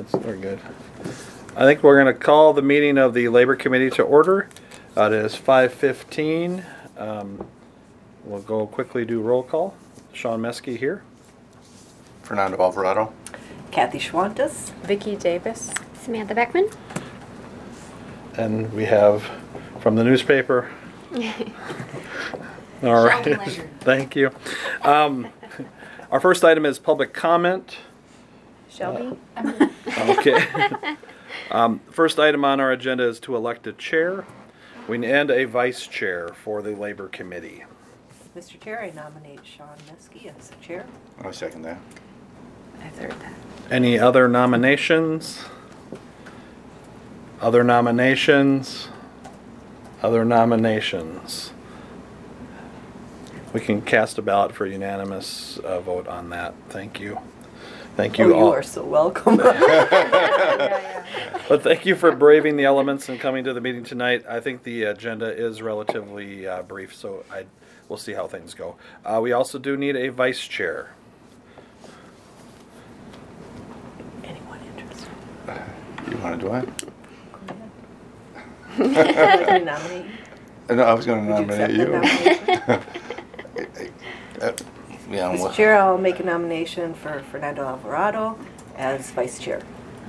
We're good. I think we're going to call the meeting of the Labor Committee to order. It is 5:15. We'll go quickly do roll call. Sean Meskey here. Fernando Alvarado. Kathy Schwantes. Vicki Davis. Samantha Beckman. And we have from the newspaper. All right. Thank you. Our first item is public comment. Shelby. Okay. First item on our agenda is to elect a chair and a vice chair for the Labor Committee. Mr. Chair, I nominate Sean Meskey as the chair. I'll second that. I third that. Any other nominations? Other nominations? Other nominations? We can cast a ballot for unanimous vote on that. Thank you. Thank you all. You are so welcome. But thank you for braving the elements and coming to the meeting tonight. I think the agenda is relatively brief, so we'll see how things go. We also do need a vice chair. Anyone interested? You want to do it? Go ahead. Can I nominate you? No, I was going to Would nominate you you. accept the nomination? Yeah, Mr. Chair, I'll make a nomination for Fernando Alvarado as vice chair.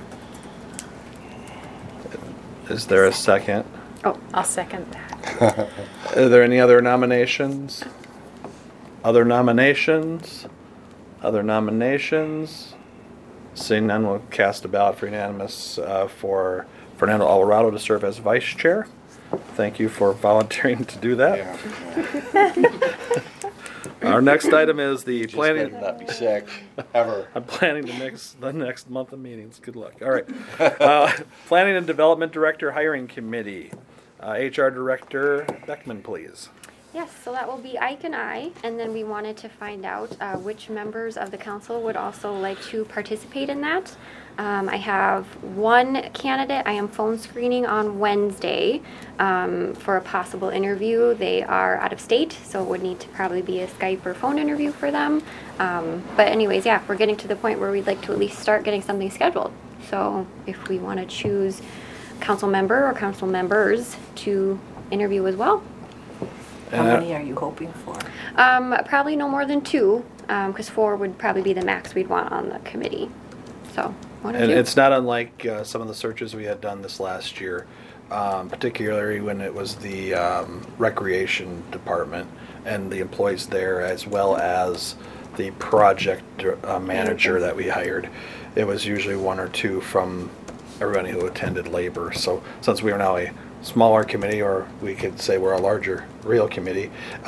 Is there a second? Oh, I'll second that. Are there any other nominations? Other nominations? Other nominations? Seeing none, we'll cast a ballot for unanimous for Fernando Alvarado to serve as vice chair. Thank you for volunteering to do that. Yeah. Our next item is the Just better not be sick, ever. I'm planning to mix the next month of meetings. Good luck. All right. Planning and Development Director Hiring Committee. HR Director Beckman, please. Yes, so that will be Ike and I, and then we wanted to find out which members of the council would also like to participate in that. I have one candidate I am phone screening on Wednesday for a possible interview. They are out of state, so it would need to probably be a Skype or phone interview for them. But anyways, yeah, we're getting to the point where we'd like to at least start getting something scheduled. So if we want to choose council member or council members to interview as well. How many are you hoping for? Probably no more than 2, because 4 would probably be the max we'd want on the committee. So, 1 or 2. And it's not unlike some of the searches we had done this last year, particularly when it was the recreation department and the employees there, as well as the project manager that we hired. It was usually 1 or 2 from everybody who attended labor. So since we are now a smaller committee, or we could say we're a larger real committee,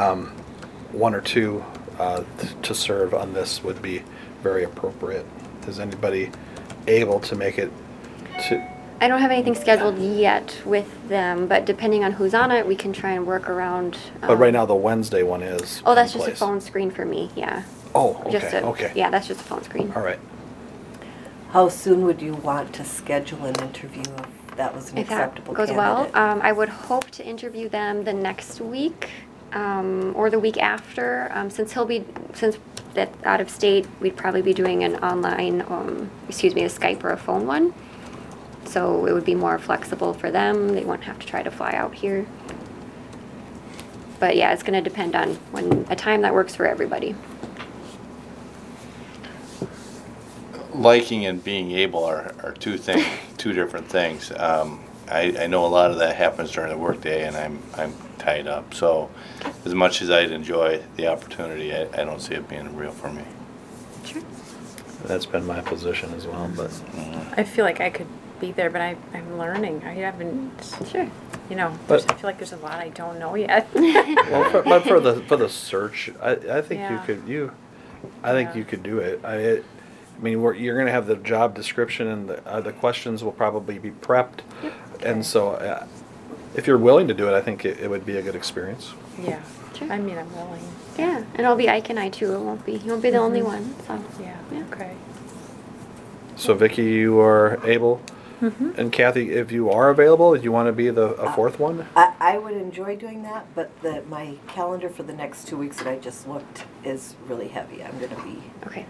1 or 2 to serve on this would be very appropriate. Is anybody able to make it to? I don't have anything scheduled yet with them, but depending on who's on it, we can try and work around. But right now the Wednesday one is. Oh, that's in just a place. phone screen for me, yeah. Oh, okay, Just okay. Yeah, that's just a phone screen. All right. How soon would you want to schedule an interview if that was an If that acceptable goes well, candidate? I would hope to interview them the next week or the week after. Since that's out of state, we'd probably be doing an online, a Skype or a phone one. So it would be more flexible for them. They won't have to try to fly out here. But yeah, it's going to depend on a time that works for everybody. Liking and being able are two different things. I know a lot of that happens during the workday, and I'm tied up. So as much as I'd enjoy the opportunity, I don't see it being real for me. Sure. That's been my position as well, but I feel like I could be there, but I'm learning. I haven't. Sure. But- I feel like there's a lot I don't know yet. well, for the search, I think Yeah. I think you could do it. I mean, you're going to have the job description, and the questions will probably be prepped, Yep. and so if you're willing to do it, I think it would be a good experience. Yeah. Sure. I mean, I'm willing. Yeah, and it'll be Ike and I too. You won't be the only one. So Yeah. Yeah. Okay. So Vicki, you are able, and Kathy, if you are available, do you want to be a 4th one? I would enjoy doing that, but my calendar for the next 2 weeks that I just looked is really heavy. I'm going to be okay.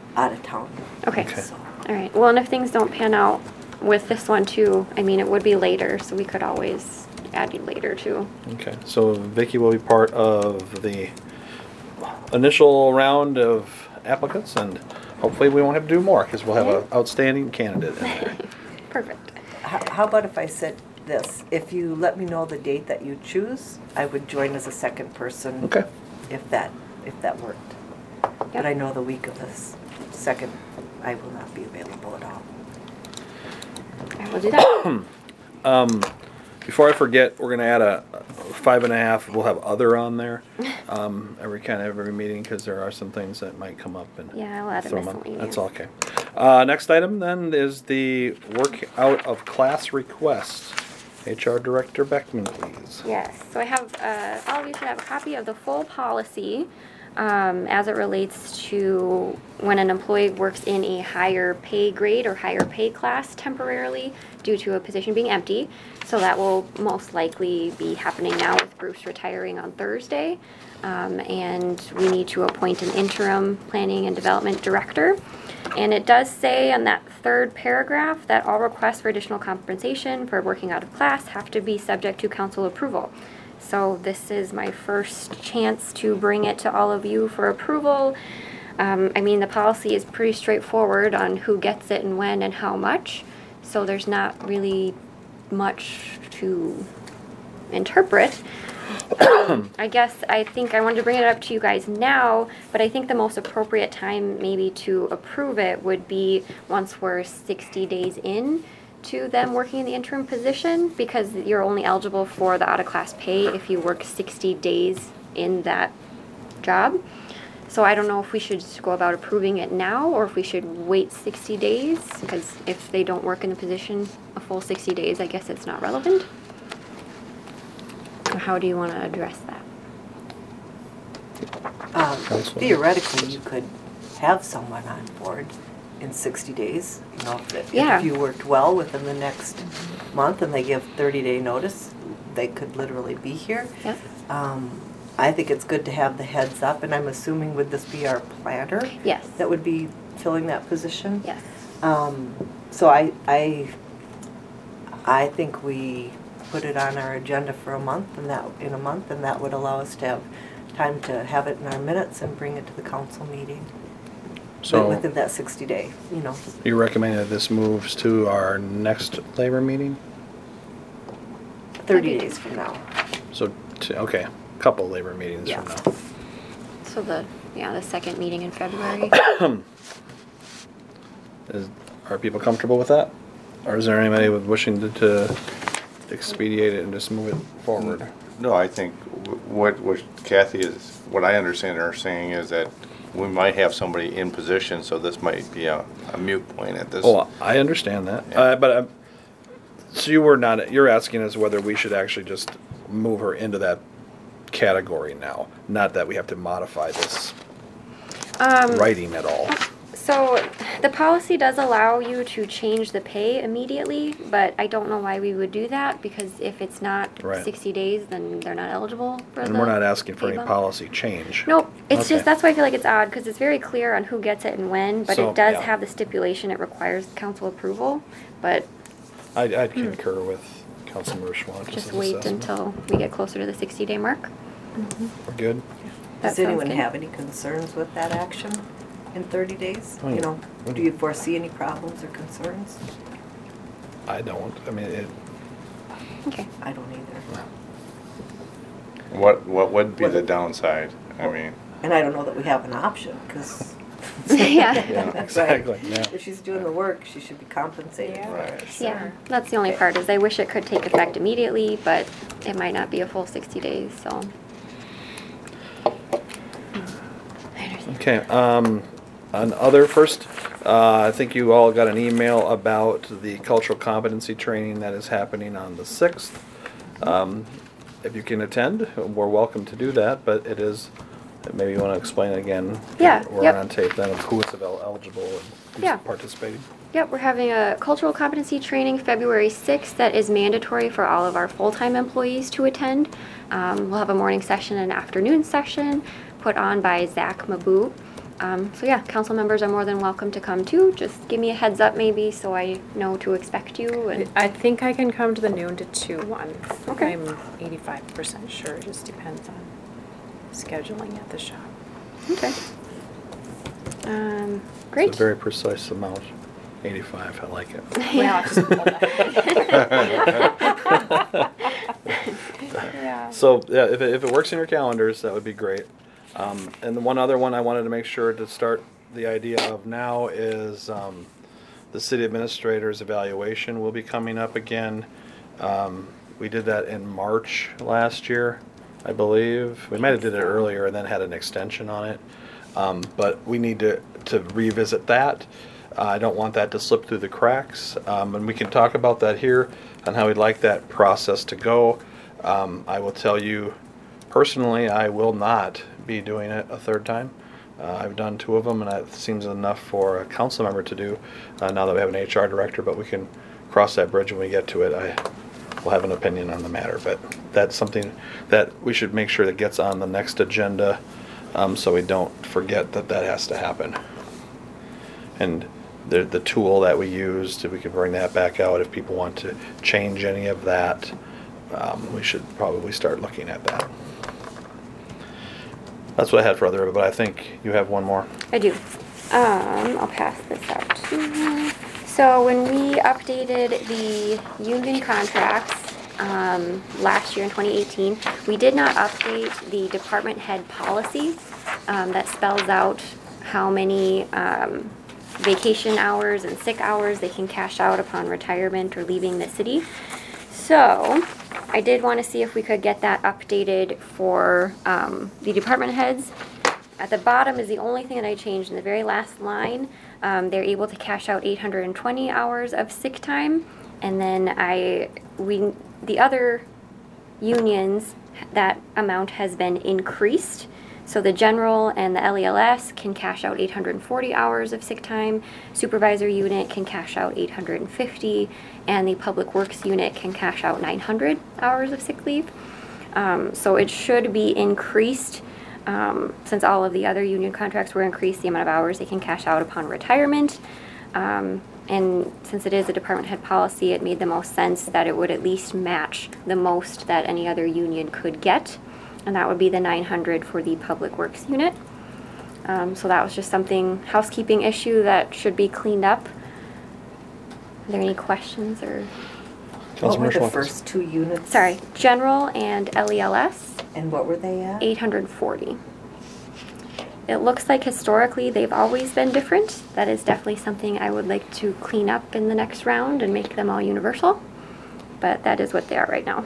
out of town. Okay. Okay. So, All right. Well, and if things don't pan out with this one too, I mean, it would be later, so we could always add you later too. Okay, so Vicky will be part of the initial round of applicants, and hopefully we won't have to do more, because we'll have an outstanding candidate in there. Perfect. how about if I said this? If you let me know the date that you choose, I would join as a second person. Okay. If that worked. But Yep. I know the week of this second, I will not be available at all. I will do that. Before I forget, we're gonna add a 5.5, we'll have other on there, every meeting, because there are some things that might come up and. Yeah, I'll add a throw 'em up. miscellaneous. That's all okay. Next item then is the work out of class request. HR Director Beckman, please. Yes, so I have, all of you should have a copy of the full policy as it relates to when an employee works in a higher pay grade or higher pay class temporarily due to a position being empty. So that will most likely be happening now with Bruce retiring on Thursday. And we need to appoint an interim planning and development director. And it does say on that third paragraph that all requests for additional compensation for working out of class have to be subject to council approval. So this is my first chance to bring it to all of you for approval. I mean, the policy is pretty straightforward on who gets it and when and how much. So there's not really much to interpret. I think I wanted to bring it up to you guys now, but I think the most appropriate time maybe to approve it would be once we're 60 days in to them working in the interim position, because you're only eligible for the out-of-class pay if you work 60 days in that job. So I don't know if we should just go about approving it now, or if we should wait 60 days, because if they don't work in the position a full 60 days, I guess it's not relevant. Or how do you want to address that? Council. Theoretically, you could have someone on board in 60 days. You know, Yeah. if you worked well within the next month and they give 30-day notice, they could literally be here. Yep. I think it's good to have the heads up, and I'm assuming would this be our planner? Yes. That would be filling that position? Yes. So I think we put it on our agenda for a month, and that would allow us to have time to have it in our minutes and bring it to the council meeting. So Within that 60-day, you know. you recommend that this moves to our next labor meeting? 30 days from now. So, okay, couple labor meetings Yeah. from now. So the second meeting in February. Are people comfortable with that? Or is there anybody wishing to expedite it and just move it forward? No, I think what Kathy is, what I understand her saying is that we might have somebody in position, so this might be a moot point at this. Oh, I understand that. Yeah. So you're asking us whether we should actually just move her into that category now, not that we have to modify this writing at all. So the policy does allow you to change the pay immediately, but I don't know why we would do that, because if it's not Right. 60 days, then they're not eligible for And the we're not asking for pay any bump. policy change. Nope, it's Okay. just, that's why I feel like it's odd, because it's very clear on who gets it and when, but So, it does yeah. have the stipulation it requires council approval, but I'd concur with Councilmember Schwantz's just wait assessment. until we get closer to the 60-day mark. We're good? That Does sounds anyone good. have any concerns with that action in 30 days? Oh, You yeah. know, do you foresee any problems or concerns? I don't. I mean, Okay. I don't either. What would be the downside? I mean, And I don't know that we have an option, because. Yeah. yeah, exactly, yeah. If she's doing the work, she should be compensated for it. so. Yeah, that's the only part, is I wish it could take effect immediately, but it might not be a full 60 days, so. I understand. Okay, on other first, I think you all got an email about the cultural competency training that is happening on the 6th. If you can attend, we're welcome to do that, but it is, maybe you want to explain it again. Yeah, We're yep. on tape then of who is eligible and who's Yeah. participating. Yep, we're having a cultural competency training February 6th that is mandatory for all of our full-time employees to attend. We'll have a morning session and an afternoon session put on by Zach Maboo. So yeah, council members are more than welcome to come too. Just give me a heads up maybe so I know to expect you. And I think I can come to the noon to 2 one. Okay. I'm 85% sure. It just depends on scheduling at the shop. okay. It's Great. a very precise amount. 85, I like it. Well, I'll just pull that. Yeah. So, yeah, if it works in your calendars, that would be great. And the one other one I wanted to make sure to start the idea of now is the city administrator's evaluation will be coming up again. We did that in March last year, I believe. We might have did it earlier and then had an extension on it. But we need to revisit that. I don't want that to slip through the cracks. And we can talk about that here on how we'd like that process to go. I will tell you personally, I will not be doing it a third time. I've done 2 of them, and that seems enough for a council member to do now that we have an HR director, but we can cross that bridge when we get to it. I will have an opinion on the matter, but that's something that we should make sure that gets on the next agenda so we don't forget that that has to happen. And the tool that we used, we could bring that back out if people want to change any of that. We should probably start looking at that. That's what I had for other, but I think you have one more. I do. I'll pass this out to you. So when we updated the union contracts last year in 2018, we did not update the department head policy that spells out how many vacation hours and sick hours they can cash out upon retirement or leaving the city. So I did want to see if we could get that updated for the department heads. At the bottom is the only thing that I changed. In the very last line, they're able to cash out 820 hours of sick time. And then the other unions, that amount has been increased. So the general and the LELS can cash out 840 hours of sick time. Supervisor unit can cash out 850, and the public works unit can cash out 900 hours of sick leave. So it should be increased since all of the other union contracts were increased, the amount of hours they can cash out upon retirement. And since it is a department head policy, it made the most sense that it would at least match the most that any other union could get. And that would be the 900 for the public works unit. So that was just something, housekeeping issue that should be cleaned up. Are there any questions or? What were Councilmember the Schwantes. first 2 units? Sorry, general and LELS, And what were they at? 840. It looks like historically they've always been different. That is definitely something I would like to clean up in the next round and make them all universal. But that is what they are right now.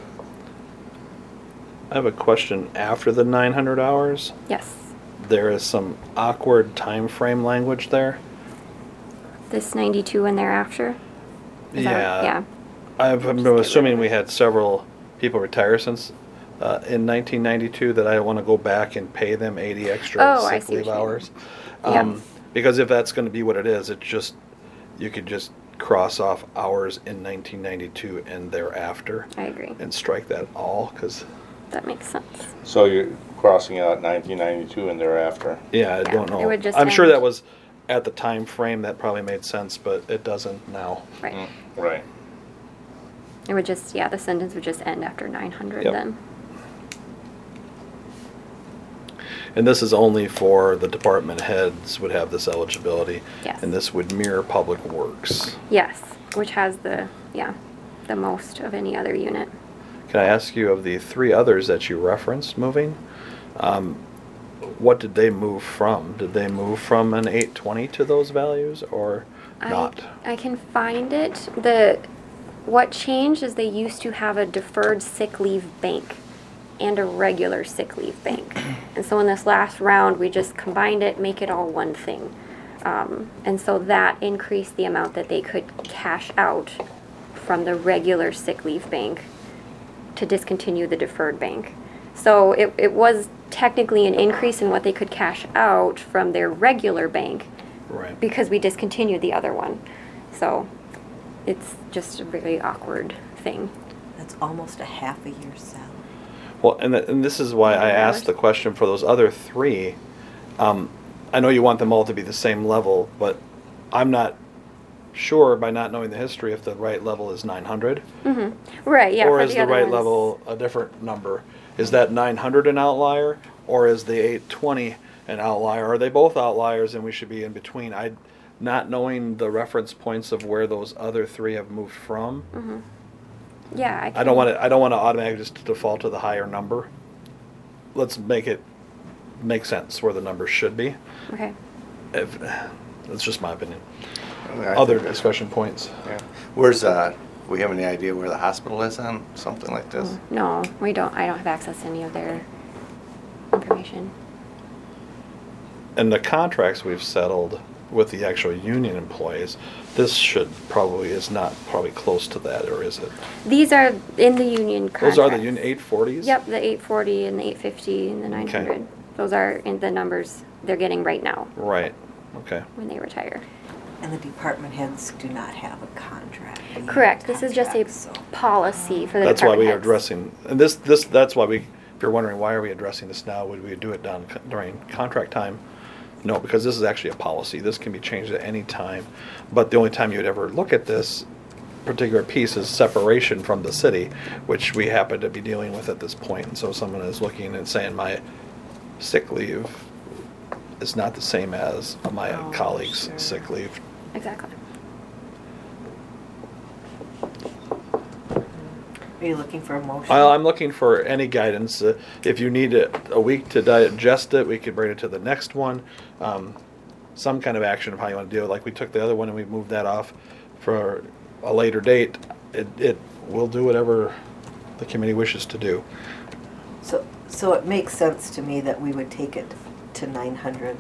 I have a question. After the 900 hours, Yes. there is some awkward time frame language there. This 92 and thereafter? Is that- yeah. I'm assuming we had several people retire since in 1992 that I want to go back and pay them 80 extra Oh, I sick see leave what you mean. hours. Yeah. Because if that's going to be what it is, it's just you could just cross off hours in 1992 and thereafter I agree. and strike that all because That makes sense. So you're crossing out 1992 and thereafter. yeah, I Yeah, don't know. it would just I'm sure end- that was at the time frame that probably made sense, but it doesn't now. Right. Right. It would just, yeah, the sentence would just end after 900 Yep. then. And this is only for the department heads would have this eligibility. Yes. And this would mirror public works. Yes, which has the most of any other unit. Can I ask you, of the 3 others that you referenced moving, what did they move from? Did they move from an 820 to those values or not? I can find it. What changed is they used to have a deferred sick leave bank and a regular sick leave bank. And so in this last round, we just combined it, make it all one thing. And so that increased the amount that they could cash out from the regular sick leave bank to discontinue the deferred bank. So it was technically an increase in what they could cash out from their regular bank Right. because we discontinued the other one. So it's just a very awkward thing. That's almost a half a year's salary. Well, and this is why I asked Hours. the question for those other 3. I know you want them all to be the same level, but I'm not sure by not knowing the history if the right level is 900. Right, yeah. Or for is the other right ones. level a different number? Is that 900 an outlier, or is the 820 an outlier? Are they both outliers and we should be in between? Not knowing the reference points of where those other three have moved from. Yeah, I don't want to automatically just default to the higher number. Let's make it make sense where the numbers should be. Okay. That's just my opinion. I think Other that's- discussion points. Yeah. Where's, we have any idea where the hospital is on something like this? No, we don't. I don't have access to any of their information. And the contracts we've settled with the actual union employees, this is not probably close to that, or is it? These are in the union contracts. Those are the union 840s? Yep, the 840 and the 850 and the 900. Those are in the numbers they're getting right now Right, okay. when they retire. And the department heads do not have a contract. union Correct. This is just a contract, so- policy for the That's why department we are heads. addressing, and that's why if you're wondering why are we addressing this now, would we do it during contract time? No, because this is actually a policy. This can be changed at any time. But the only time you'd ever look at this particular piece is separation from the city, which we happen to be dealing with at this point. And so someone is looking and saying my sick leave is not the same as my Oh, colleague's sure. sick leave. Exactly. Are you looking for a motion? Well, I'm looking for any guidance. If you need a week to digest it, we could bring it to the next one. Some kind of action of how you want to do it. Like we took the other one and we moved that off for a later date. It will do whatever the committee wishes to do. So it makes sense to me that we would take it to 900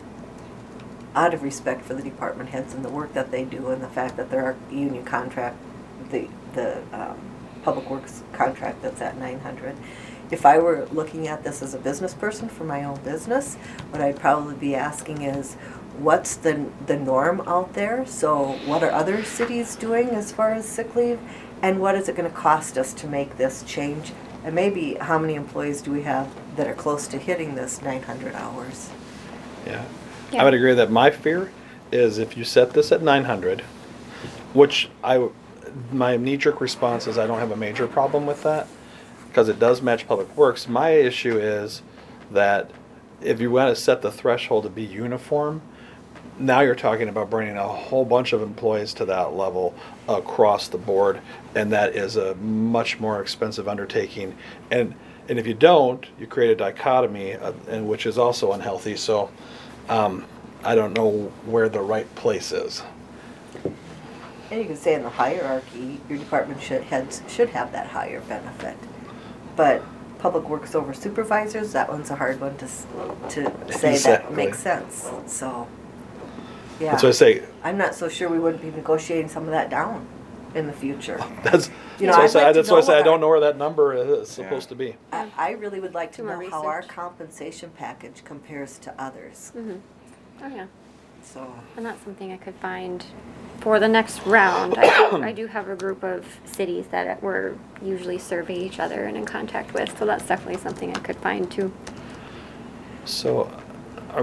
out of respect for the department heads and the work that they do and the fact that there are union contract, the public works contract that's at 900. If I were looking at this as a business person for my own business, what I'd probably be asking is, what's the norm out there? So what are other cities doing as far as sick leave? And what is it going to cost us to make this change? And maybe how many employees do we have that are close to hitting this 900 hours? Yeah. Yeah. I would agree that my fear is if you set this at 900, which my knee-jerk response is I don't have a major problem with that because it does match Public Works. My issue is that if you want to set the threshold to be uniform, now you're talking about bringing a whole bunch of employees to that level across the board, and that is a much more expensive undertaking. And if you don't, you create a dichotomy, and which is also unhealthy. So I don't know where the right place is. And you could say in the hierarchy, your department heads should have that higher benefit. But public works over supervisors, that one's a hard one to say that Exactly. makes sense. So, yeah. That's what I say. I'm not so sure we wouldn't be negotiating some of that down in the future. That's You know, that's why I I'd say, like to that's why I know say I what don't our- know where that number is supposed to be. I really would like to Do more know how our research. compensation package compares to others. Oh, yeah. So, And that's something I could find for the next round. I do have a group of cities that we're usually survey each other and in contact with, so that's definitely something I could find too. So, are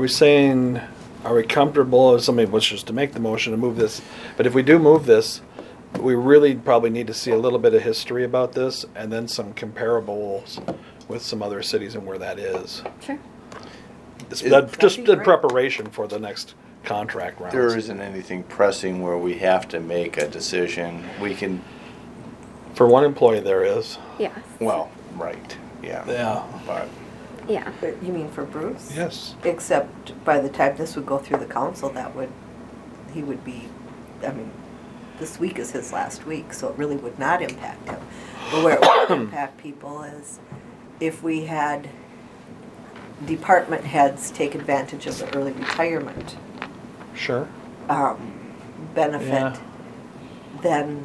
we comfortable if somebody wishes to make the motion to move this? But if we do move this, we really probably need to see a little bit of history about this and then some comparables with some other cities and where that is. Sure. Just That'd be in great. preparation for the next contract rounds. There isn't anything pressing where we have to make a decision. We can, For one employee there is. Yes. well, right, yeah. Yeah. But Yeah. but you mean for Bruce? Yes. Except by the time this would go through the council, he would be, I mean, this week is his last week, so it really would not impact him. But where it would impact people is if we had department heads take advantage of the early retirement Sure. benefit, Yeah. then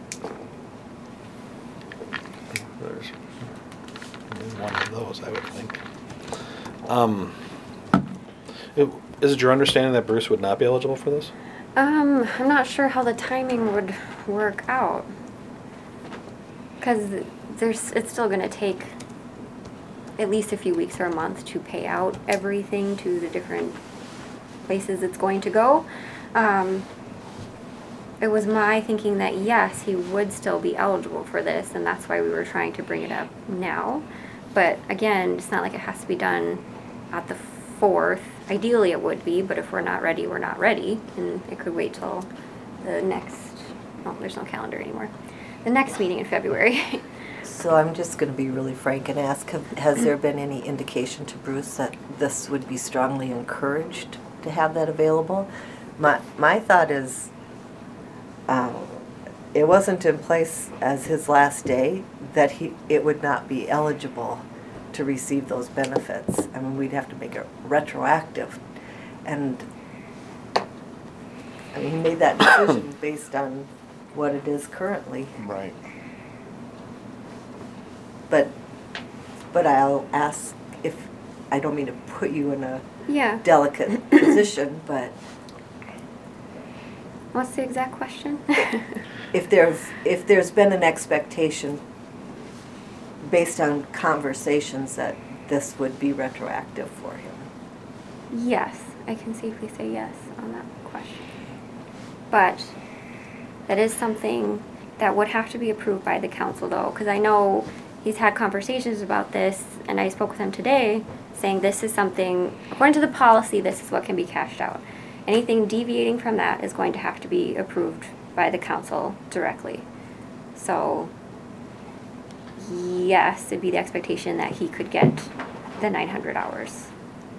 There's one of those, I would think. Is it your understanding that Bruce would not be eligible for this? I'm not sure how the timing would work out. Because it's still going to take at least a few weeks or a month to pay out everything to the different places it's going to go. It was my thinking that yes, he would still be eligible for this, and that's why we were trying to bring it up now. But again, it's not like it has to be done at the 4th. Ideally it would be, but if we're not ready, we're not ready, and it could wait till the next, oh, there's no calendar anymore. The next meeting in February. So I'm just going to be really frank and ask, has there been any indication to Bruce that this would be strongly encouraged to have that available? My thought is, it wasn't in place as his last day that it would not be eligible to receive those benefits. I mean, we'd have to make it retroactive. And I mean, he made that decision based on what it is currently. Right. But I'll ask, if, I don't mean to put you in a Yeah. delicate position, but What's the exact question? if there's been an expectation based on conversations that this would be retroactive for him. Yes, I can safely say yes on that question. But that is something that would have to be approved by the council though, because I know he's had conversations about this, and I spoke with him today saying this is something, according to the policy, this is what can be cashed out. Anything deviating from that is going to have to be approved by the council directly. So yes, it'd be the expectation that he could get the 900 hours.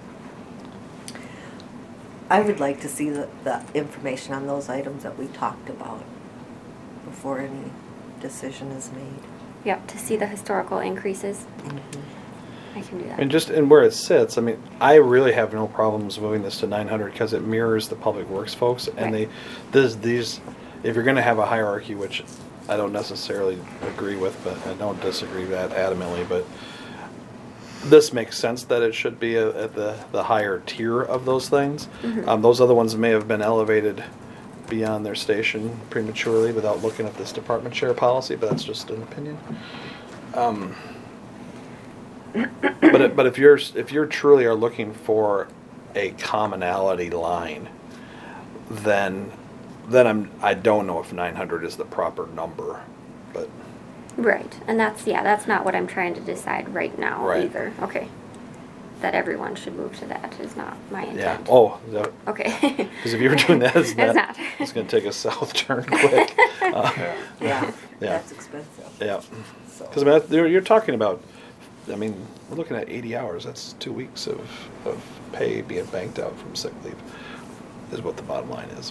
I would like to see the information on those items that we talked about before any decision is made. Yep, to see the historical increases. I can do that. And where it sits, I mean, I really have no problems moving this to 900 because it mirrors the public works folks, and Right. these, if you're going to have a hierarchy, which I don't necessarily agree with, but I don't disagree with that adamantly, but this makes sense that it should be at the higher tier of those things. Mhm. Those other ones may have been elevated beyond their station prematurely without looking at this department share policy, but that's just an opinion. But if you're truly are looking for a commonality line, then I don't know if 900 is the proper number, but Right, and that's not what I'm trying to decide right now Right. either. Okay. That everyone should move to that is not my intent. yeah. Oh, Okay. because if you were doing that, It's not. it's going to take a south turn quick. Yeah, Yeah. that's expensive. Yeah, So- because I mean, you're talking about. I mean, we're looking at 80 hours. That's 2 weeks of pay being banked out from sick leave, is what the bottom line is.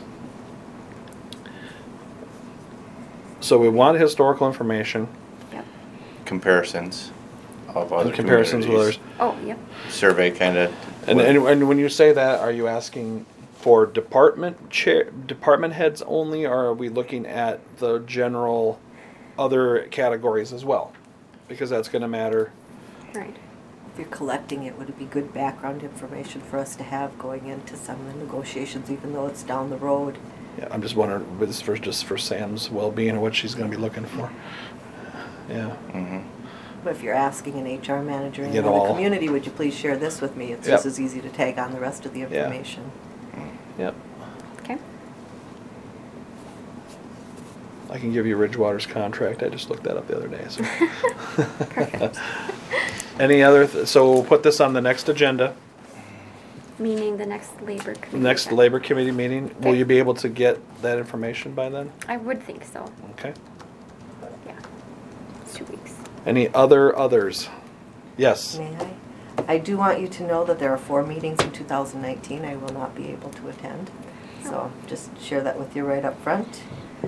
So we want historical information Yep. Comparisons of other and comparisons with others. communities. Oh, yep. Survey kind of. And when you say that, are you asking for department heads only, or are we looking at the general other categories as well? Because that's going to matter. Right. If you're collecting it, would it be good background information for us to have going into some of the negotiations, even though it's down the road? Yeah, I'm just wondering, this for just for Sam's well-being and what she's going to be looking for. Yeah. Mm-hmm. But if you're asking an HR manager in Get another all- community, would you please share this with me? It's Yep. just as easy to tag on the rest of the information. Yep. Okay. I can give you Ridgewater's contract. I just looked that up the other day. So. Perfect. Any other? So we'll put this on the next agenda. Meaning the next labor committee. Next then. labor committee meeting. Will Okay. you be able to get that information by then? I would think so. Okay. Yeah. It's 2 weeks. Any others? Yes. May I? I do want you to know that there are 4 meetings in 2019 I will not be able to attend. So just share that with you right up front.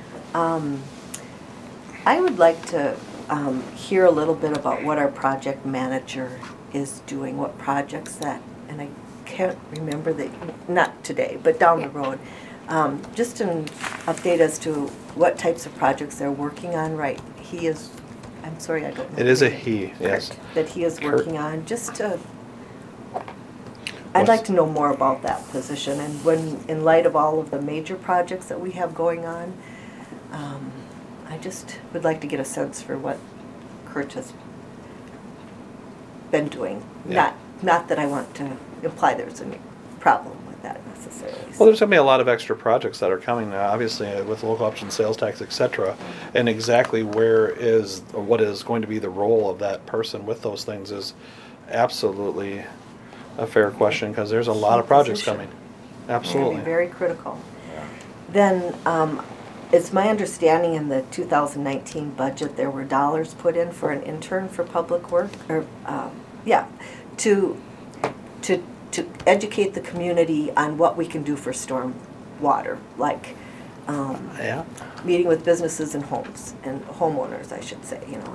I would like to hear a little bit about what our project manager is doing, what projects that, and I can't remember not today, but down the Yeah. road. Just an update as to what types of projects they're working on, right? I'm sorry, I don't know. It is a his name. he. Yes. That he is Kurt. working on, just to, What's- I'd like to know more about that position, and when, in light of all of the major projects that we have going on, I just would like to get a sense for what Kurt has been doing. Yeah. Not that I want to imply there's problem with that necessarily. Well, there's going to be a lot of extra projects that are coming, obviously, with local option sales tax, et cetera. And exactly what is going to be the role of that person with those things is absolutely a fair question, because there's a lot of projects Position. coming. It's gonna Absolutely. be very critical. Then, it's my understanding in the 2019 budget, there were dollars put in for an intern for public work, or, to educate the community on what we can do for storm water, like, Yeah. meeting with businesses and homes, and homeowners, I should say, you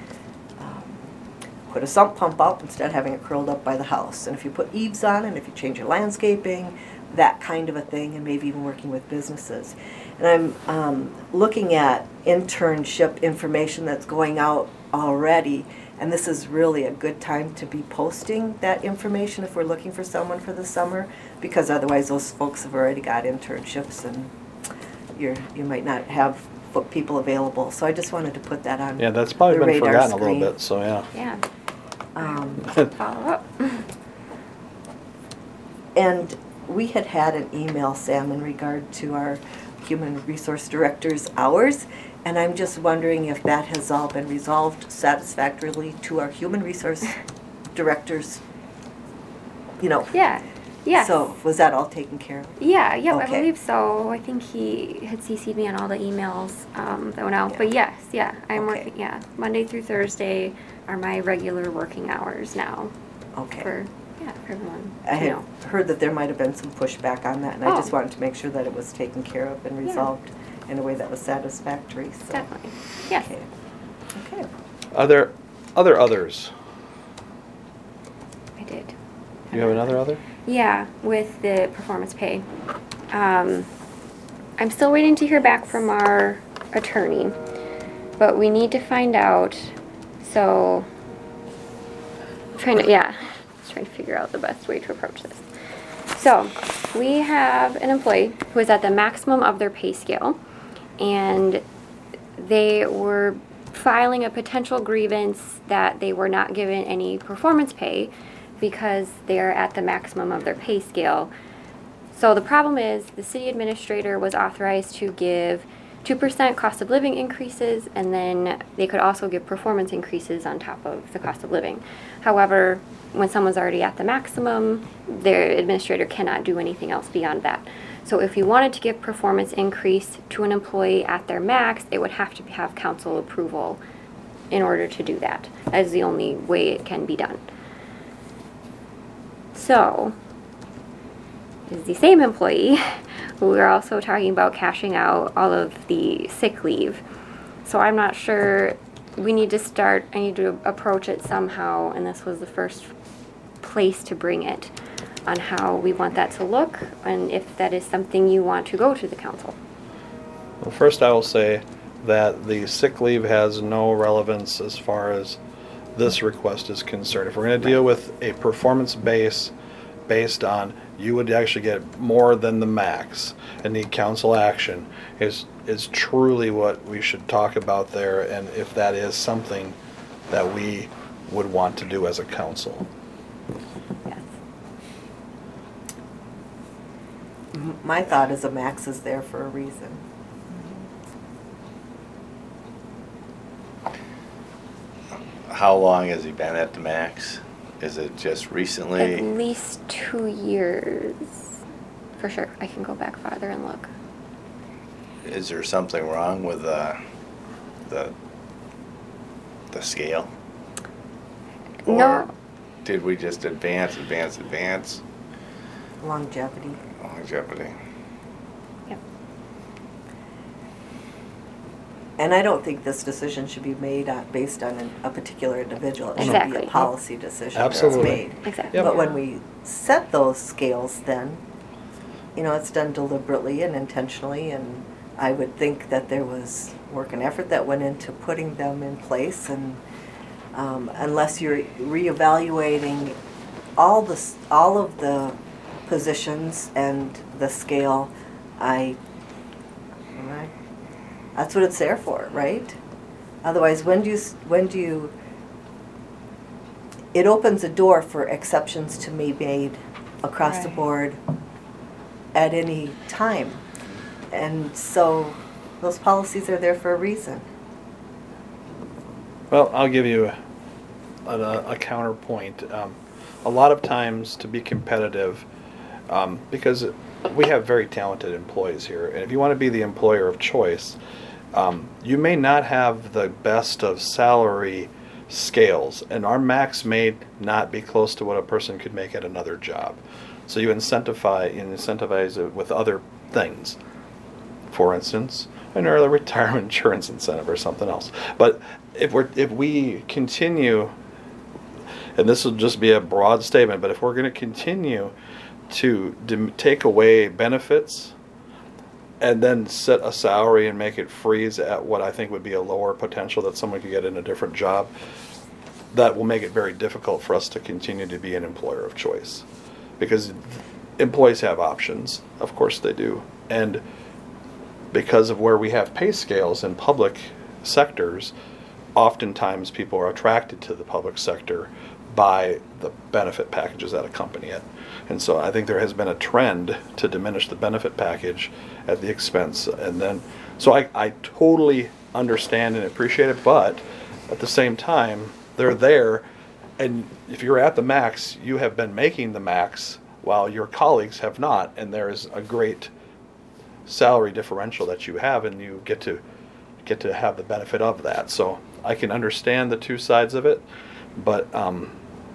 put a sump pump out instead of having it curled up by the house. And if you put eaves on, and if you change your landscaping, that kind of a thing, and maybe even working with businesses. And I'm looking at internship information that's going out already, and this is really a good time to be posting that information if we're looking for someone for the summer, because otherwise those folks have already got internships, and you might not have people available. So I just wanted to put that on. Yeah, that's probably the been radar forgotten a screen. little bit, so yeah. Yeah, Um, follow up. And we had an email, Sam, in regard to our human resource director's hours, and I'm just wondering if that has all been resolved satisfactorily to our human resource directors, Yeah, yes. So was that all taken care of? Yeah, yep, I Okay. believe so. I think he had CC'd me on all the emails that went out. Yeah. But yes, yeah, I'm Okay. working, yeah. Monday through Thursday are my regular working hours now Okay. for everyone. I to had know. heard that there might have been some pushback on that, and I just Oh. wanted to make sure that it was taken care of and Yeah. resolved in a way that was satisfactory, so. Definitely, yes. Okay. Okay. Are there others? I did. Do you have another other? Yeah, with the performance pay. I'm still waiting to hear back from our attorney, but we need to find out, so, trying to figure out the best way to approach this. So, we have an employee who is at the maximum of their pay scale, and they were filing a potential grievance that they were not given any performance pay because they're at the maximum of their pay scale. So the problem is the city administrator was authorized to give 2% cost of living increases, and then they could also give performance increases on top of the cost of living. However, when someone's already at the maximum, their administrator cannot do anything else beyond that. So if you wanted to give performance increase to an employee at their max, it would have to have council approval in order to do that. That is the only way it can be done. So, is the same employee who we're also talking about cashing out all of the sick leave. So I'm not sure, I need to approach it somehow, and this was the first place to bring it, on how we want that to look, and if that is something you want to go to the council. Well, first I will say that the sick leave has no relevance as far as this request is concerned. If we're going to deal with a performance based on you would actually get more than the max and need council action is truly what we should talk about there, and if that is something that we would want to do as a council. Yes. My thought is a max is there for a reason. How long has he been at the max? Is it just recently? At least 2 years, for sure. I can go back farther and look. Is there something wrong with the scale? No. Or did we just advance Longevity. longevity? Yep. And I don't think this decision should be made based on a particular individual. It should be Exactly. a policy decision Absolutely. that's made. Exactly. Yep. But when we set those scales, then, it's done deliberately and intentionally, and I would think that there was work and effort that went into putting them in place, and unless you're reevaluating all of the positions and the scale, that's what it's there for, right? Otherwise, when do you, it opens a door for exceptions to be made across the Right. board at any time. And so those policies are there for a reason. Well, I'll give you a counterpoint. A lot of times to be competitive, because we have very talented employees here, and if you want to be the employer of choice, you may not have the best of salary scales, and our max may not be close to what a person could make at another job. So you incentivize it with other things. For instance, an early retirement insurance incentive or something else. But if we continue, and this will just be a broad statement, but if we're going to continue to take away benefits and then set a salary and make it freeze at what I think would be a lower potential that someone could get in a different job, that will make it very difficult for us to continue to be an employer of choice. Because employees have options, of course they do. And because of where we have pay scales in public sectors, oftentimes people are attracted to the public sector by the benefit packages that accompany it. And so I think there has been a trend to diminish the benefit package at the expense. And then, so I totally understand and appreciate it, but at the same time, they're there. And if you're at the max, you have been making the max while your colleagues have not. And there is a great salary differential that you have, and you get to have the benefit of that. So I can understand the two sides of it, but I'm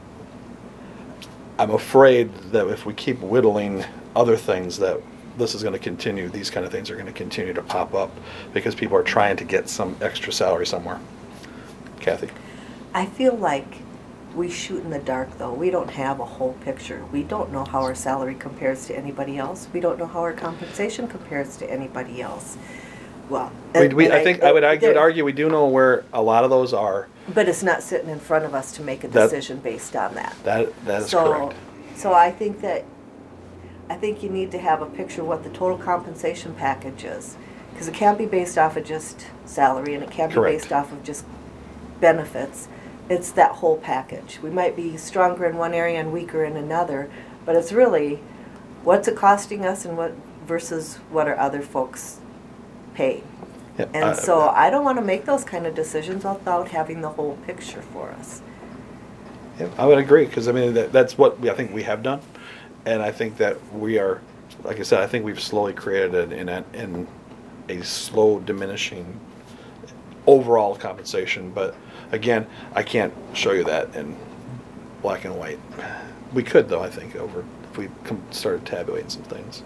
afraid that if we keep whittling other things, that this is going to continue. These kind of things are going to continue to pop up because people are trying to get some extra salary somewhere. Kathy? I feel like we shoot in the dark, though. We don't have a whole picture. We don't know how our salary compares to anybody else. We don't know how our compensation compares to anybody else. Well, I would argue we do know where a lot of those are. but it's not sitting in front of us to make a decision based on that. That is So- correct. So I think you need to have a picture of what the total compensation package is. Because it can't be based off of just salary, and it can't be Correct. based off of just benefits. It's that whole package. We might be stronger in one area and weaker in another, but it's really, what's it costing us and what versus what are other folks paying? Yep, And so I don't want to make those kind of decisions without having the whole picture for us. yeah, I would agree, because I mean that's what I think we have done, and I think that we are, like I said, I think we've slowly created in a slow diminishing overall compensation. But again, I can't show you that in black and white. We could, though, I think, if we started tabulating some things.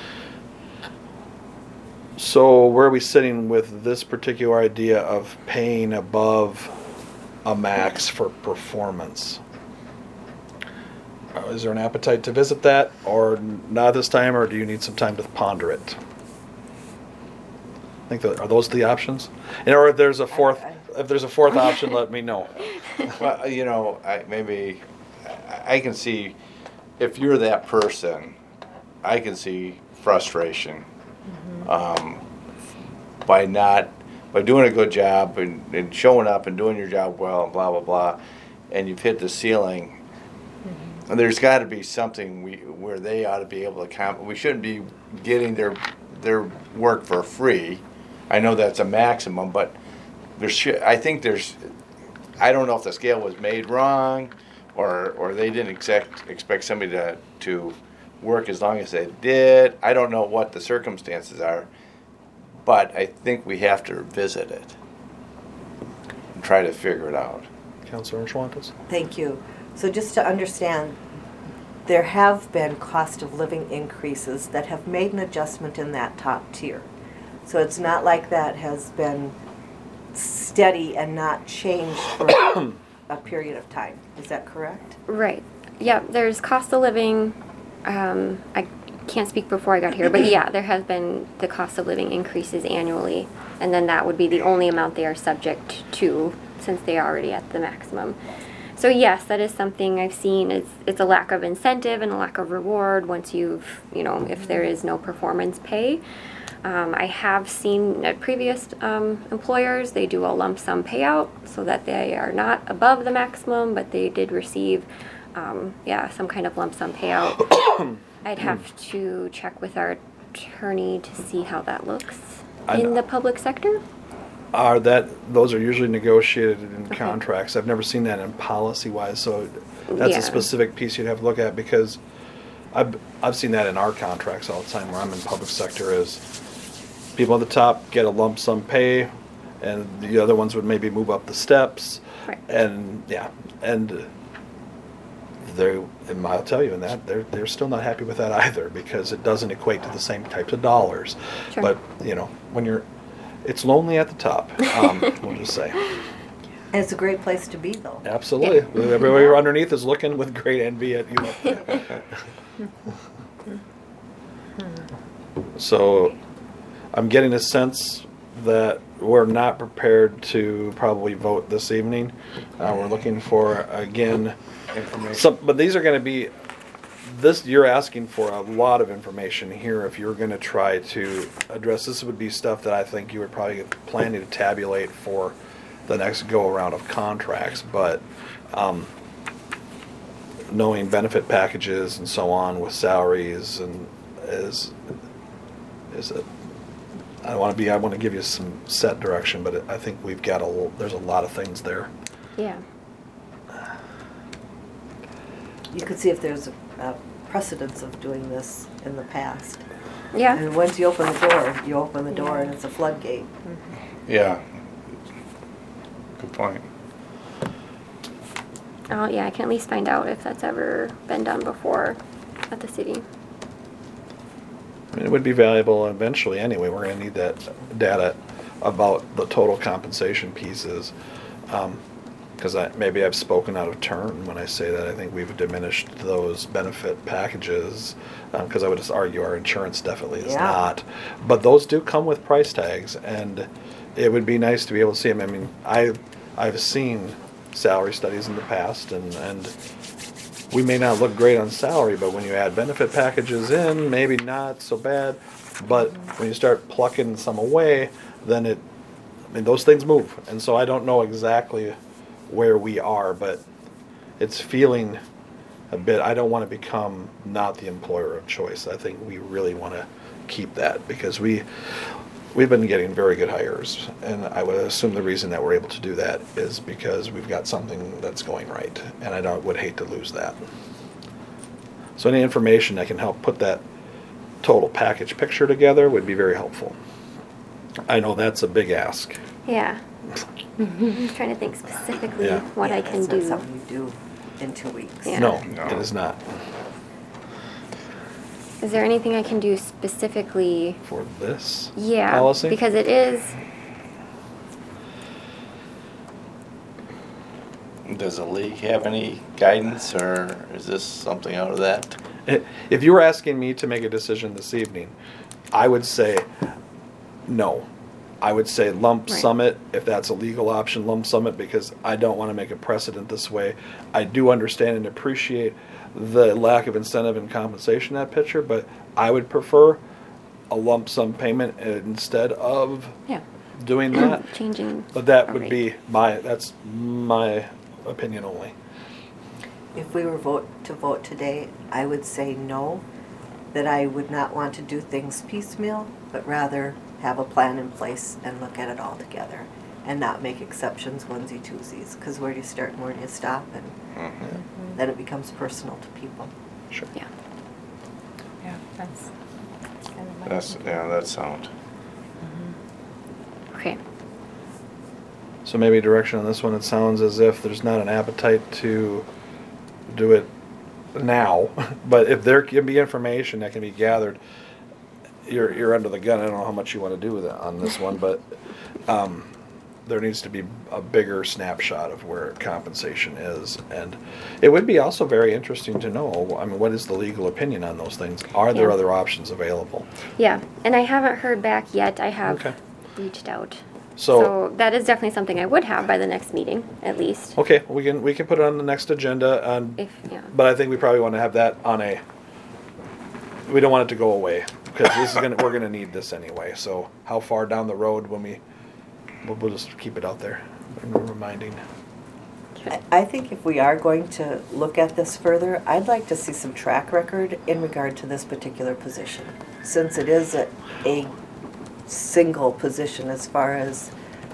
So where are we sitting with this particular idea of paying above a max for performance? Is there an appetite to visit that, or not this time, or do you need some time to ponder it? I think are those the options? And or if there's a fourth option, let me know. Well, I can see, if you're that person, I can see frustration by doing a good job and showing up and doing your job well and blah, blah, blah, and you've hit the ceiling. And there's got to be something where they ought to be able to we shouldn't be getting their work for free. I know that's a maximum, but I don't know if the scale was made wrong, or they didn't expect somebody to work as long as they did. I don't know what the circumstances are, but I think we have to revisit it and try to figure it out. Councilor Schwantes? Thank you. So just to understand, there have been cost of living increases that have made an adjustment in that top tier. So it's not like that has been steady and not changed for a period of time. Is that correct? Right. Yeah, there's cost of living. I can't speak before I got here, but yeah, there has been the cost of living increases annually, and then that would be the only amount they are subject to since they are already at the maximum. So yes, that is something I've seen. It's a lack of incentive and a lack of reward once if there is no performance pay. I have seen at previous employers, they do a lump sum payout so that they are not above the maximum, but they did receive yeah, some kind of lump sum payout. I'd have to check with our attorney to see how that looks in the public sector. Those are usually negotiated in Okay. contracts. I've never seen that in policy wise, so that's Yeah. a specific piece you'd have to look at, because I've seen that in our contracts all the time where I'm in public sector, is people at the top get a lump sum pay, and the other ones would maybe move up the steps. Right. And yeah, and I'll tell you in that they're still not happy with that either, because it doesn't equate to the same types of dollars. Sure. But when it's lonely at the top. We'll just say. And it's a great place to be, though. Absolutely. Everybody underneath is looking with great envy at you up there. So I'm getting a sense that we're not prepared to probably vote this evening. We're looking for, again, Information. but these are going to be, you're asking for a lot of information here if you're going to try to address. This would be stuff that I think you were probably planning to tabulate for the next go-around of contracts, but knowing benefit packages and so on with salaries and I want to give you some set direction, but I think there's a lot of things there. Yeah. You could see if there's a precedence of doing this in the past. Yeah. And once you open the door and it's a floodgate. Yeah. Good point. Oh, yeah, I can at least find out if that's ever been done before at the city. I mean, it would be valuable eventually anyway. We're going to need that data about the total compensation pieces. Because maybe I've spoken out of turn when I say that. I think we've diminished those benefit packages, because I would just argue our insurance definitely is not. But those do come with price tags, and it would be nice to be able to see them. I mean, I've seen salary studies in the past, and we may not look great on salary, but when you add benefit packages in, maybe not so bad. But when you start plucking some away, then those things move. And so I don't know exactly where we are, but it's feeling a bit, I don't want to become not the employer of choice. I think we really want to keep that, because we've been getting very good hires, and I would assume the reason that we're able to do that is because we've got something that's going right, and I would hate to lose that. So any information that can help put that total package picture together would be very helpful. I know that's a big ask. Yeah. I'm just trying to think specifically Yeah. what I can It's do. not something you do in 2 weeks. Yeah. No, No. it is not. Is there anything I can do specifically? For this Yeah, policy? because it is. Does the league have any guidance, or is this something out of that? If you were asking me to make a decision this evening, I would say no. I would say lump Right. sum it, if that's a legal option, lump sum it, because I don't want to make a precedent this way. I do understand and appreciate the lack of incentive and compensation in that picture, but I would prefer a lump sum payment instead of Yeah. doing that. Changing. But that a would rate. be that's my opinion only. If we were to vote today, I would say no, that I would not want to do things piecemeal, but rather have a plan in place and look at it all together and not make exceptions onesie-twosies, because where do you start and where do you stop? And then it becomes personal to people. Sure. Yeah. Yeah, that's kind of my That's sound. Okay. So maybe direction on this one, it sounds as if there's not an appetite to do it now, but if there can be information that can be gathered, you're under the gun. I don't know how much you want to do with it on this one, but there needs to be a bigger snapshot of where compensation is. And it would be also very interesting to know, I mean, what is the legal opinion on those things? Are there Yeah. other options available? Yeah, and I haven't heard back yet. I have Okay. reached out. So- So that is definitely something I would have by the next meeting, at least. Okay, we can put it on the next agenda, Yeah. but I think we probably want to have that on we don't want it to go away, because we're gonna need this anyway. So how far down the road when we'll just keep it out there, reminding. I think if we are going to look at this further, I'd like to see some track record in regard to this particular position, since it is a single position as far as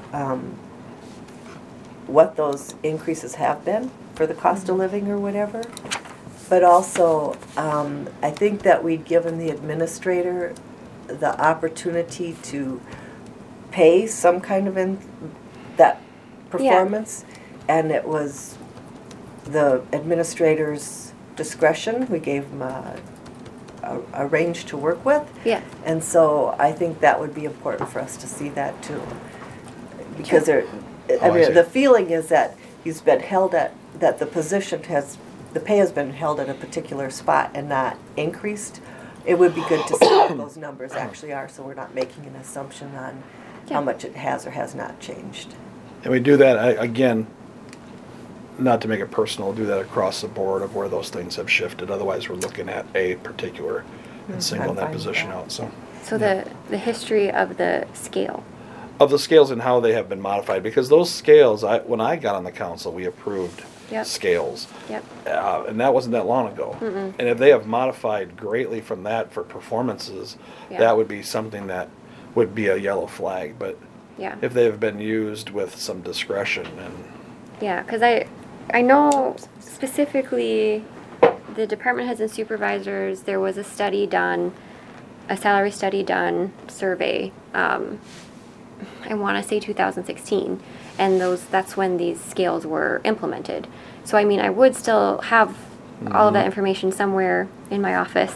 what those increases have been for the cost of living or whatever. But also, I think that we'd given the administrator the opportunity to pay some kind of that performance, and it was the administrator's discretion. We gave him a range to work with. Yeah. And so I think that would be important for us to see that too. Because I see. the feeling is that he's been held at, that the position the pay has been held at a particular spot and not increased. It would be good to see what those numbers actually are, so we're not making an assumption on Yeah. how much it has or has not changed. And we do that, again, not to make it personal, do that across the board of where those things have shifted. Otherwise, we're looking at a particular and singling I'm that fine with position that. out, so. So the history of the scale. Of the scales and how they have been modified, because those scales, when I got on the council, we approved Yep. scales. Yep. And that wasn't that long ago. Mm-mm. And if they have modified greatly from that for performances, Yeah. that would be something that would be a yellow flag. But Yeah. if they have been used with some discretion and, Yeah, because I know specifically the department heads and supervisors, there was a study done, a salary study done, survey, I want to say 2016, and that's when these scales were implemented. So I mean, I would still have all of that information somewhere in my office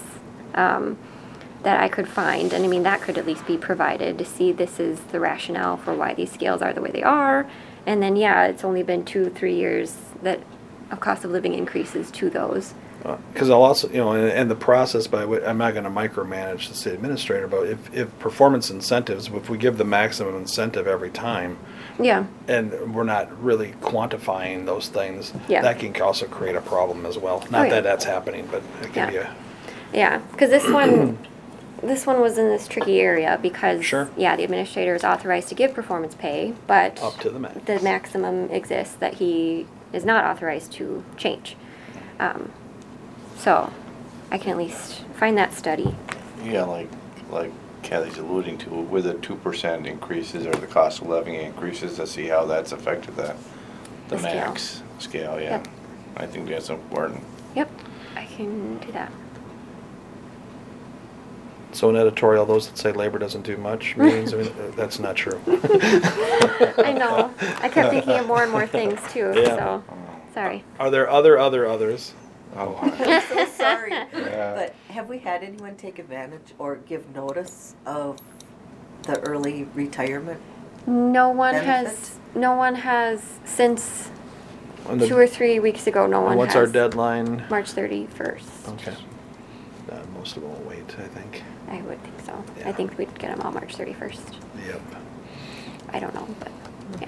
that I could find, and I mean, that could at least be provided to see this is the rationale for why these scales are the way they are. And then, yeah, it's only been 2-3 years that of cost of living increases to those. because I'll also, and the process by which, I'm not going to micromanage the city administrator, but if performance incentives, if we give the maximum incentive every time, Yeah, and we're not really quantifying those things, Yeah. that can also create a problem as well. Not yeah. that that's happening, but it can Yeah. be yeah, because this one was in this tricky area because, Sure. yeah, the administrator is authorized to give performance pay, but up to the max. the maximum exists that he is not authorized to change. So I can at least find that study. Yeah, like Kathy's alluding to, with the 2% increases or the cost of living increases, to see how that's affected the The scale. max scale, yeah. Yep. I think that's important. Yep, I can do that. So an editorial, those that say labor doesn't do much means, that's not true. I know. I kept thinking of more and more things too, Yeah. so, sorry. Are there others? Oh, I'm so sorry. Yeah. But have we had anyone take advantage or give notice of the early retirement? No one Benefits? has, since And the- 2 or 3 weeks ago, no one and has. what's our deadline? March 31st. Okay. Most of them will wait, I think. I would think so. Yeah. I think we'd get them all March 31st. Yep. I don't know, but, yeah.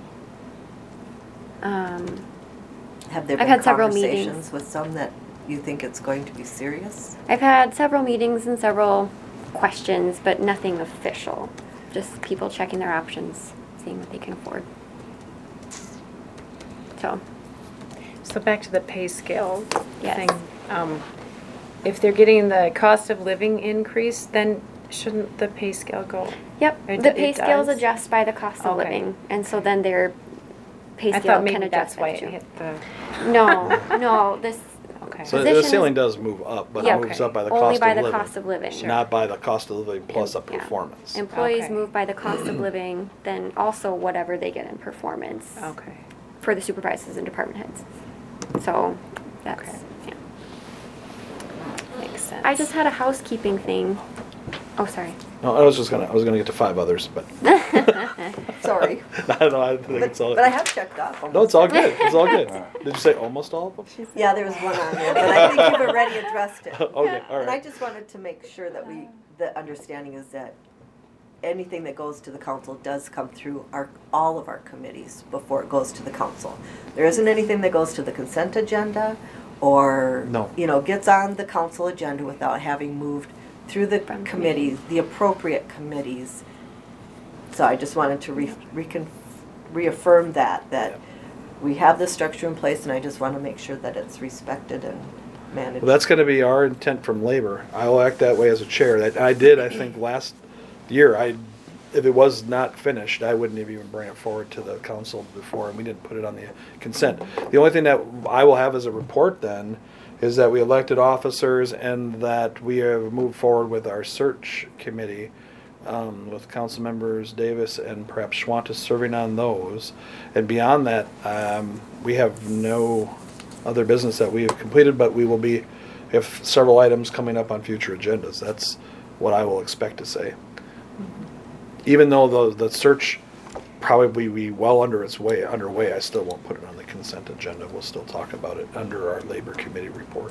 Have there I've been had several conversations meetings. with some that you think it's going to be serious? I've had several meetings and several questions, but nothing official. Just people checking their options, seeing what they can afford. So, back to the pay scale Yes. thing. If they're getting the cost of living increase, then shouldn't the pay scale go? yep, It the do- pay it scales does? adjust by the cost of Okay. living, and so then their pay I scale thought can maybe adjust that's why that it too. hit the, No, this, okay. So the Positions- ceiling does move up, but Yeah. it moves Okay. up by the only cost by of the living. cost of living. Sure. Not by the cost of living plus a Yeah. performance. Employees Okay. move by the cost of living, then also whatever they get in performance Okay. for the supervisors and department heads. So that's, Okay. yeah. Makes sense. I just had a housekeeping thing. Oh, sorry. No, I was gonna get to 5 others, but. Sorry. No, I think it's all. But I have checked off. No, it's all good. It's all good. Did you say almost all of them? Yeah, there was one on there, but I think you've already addressed it. Okay, all And I right. just wanted to make sure that the understanding is that anything that goes to the council does come through all of our committees before it goes to the council. There isn't anything that goes to the consent agenda or, No. Gets on the council agenda without having moved through the From committees, the appropriate committees. So I just wanted to reaffirm that we have this structure in place, and I just want to make sure that it's respected and managed. Well, that's gonna be our intent from labor. I will act that way as a chair. That I did, I think, last year. If it was not finished, I wouldn't have even bring it forward to the council before, and we didn't put it on the consent. The only thing that I will have as a report then is that we elected officers and that we have moved forward with our search committee, with council members Davis and perhaps Schwantes serving on those. And beyond that, we have no other business that we have completed, but we have several items coming up on future agendas. That's what I will expect to say. Even though the search probably be well underway, I still won't put it on the consent agenda. We'll still talk about it under our labor committee report.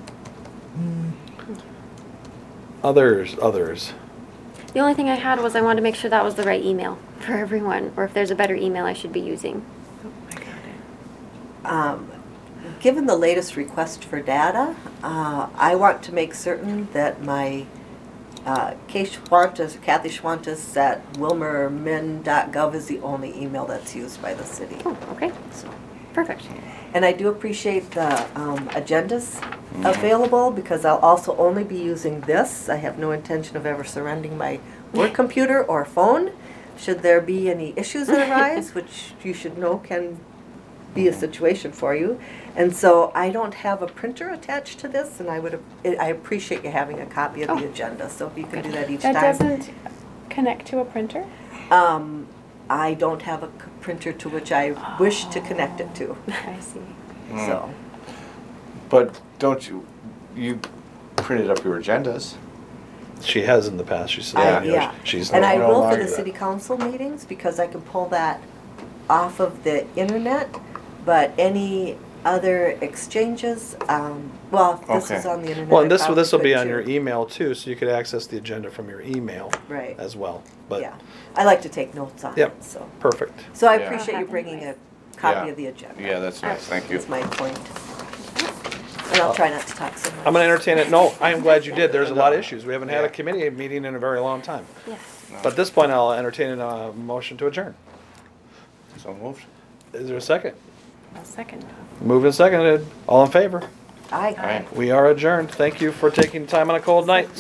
Others. The only thing I had was I wanted to make sure that was the right email for everyone, or if there's a better email I should be using. Oh, I got it. Given the latest request for data, I want to make certain that my Kathy Schwantes at wilmermin.gov is the only email that's used by the city. Oh, okay. So, Perfect. and I do appreciate the agendas available, because I'll also only be using this. I have no intention of ever surrendering my work computer or phone. Should there be any issues that arise, which you should know can be a situation for you. And so I don't have a printer attached to this, and I appreciate you having a copy of the agenda, so if you can do that each That time. doesn't connect to a printer? I don't have a printer to which I wish to connect it to, I see. so. But don't you printed up your agendas? She has in the past. She said, Yeah. you know, she's And I no will for longer the that. city council meetings, because I can pull that off of the internet, but any other exchanges, well, if this Okay. is on the internet. well, and I this will probably be could on your too. email too, so you could access the agenda from your email Right. as well. But Yeah, I like to take notes on Yep. it, so. perfect. So I Yeah. appreciate you Happen bringing a anyways. copy Yeah. of the agenda. Yeah, that's nice. Thank you. That's my point. And I'll try not to talk so much. I'm gonna entertain it. No, I am glad you did. There's a lot of issues. We haven't had a Yeah. committee meeting in a very long time. Yes. But at this point, I'll entertain a motion to adjourn. So moved. Is there a second? I'll second. Moved and seconded. All in favor? Aye. Aye. We are adjourned. Thank you for taking time on a cold night.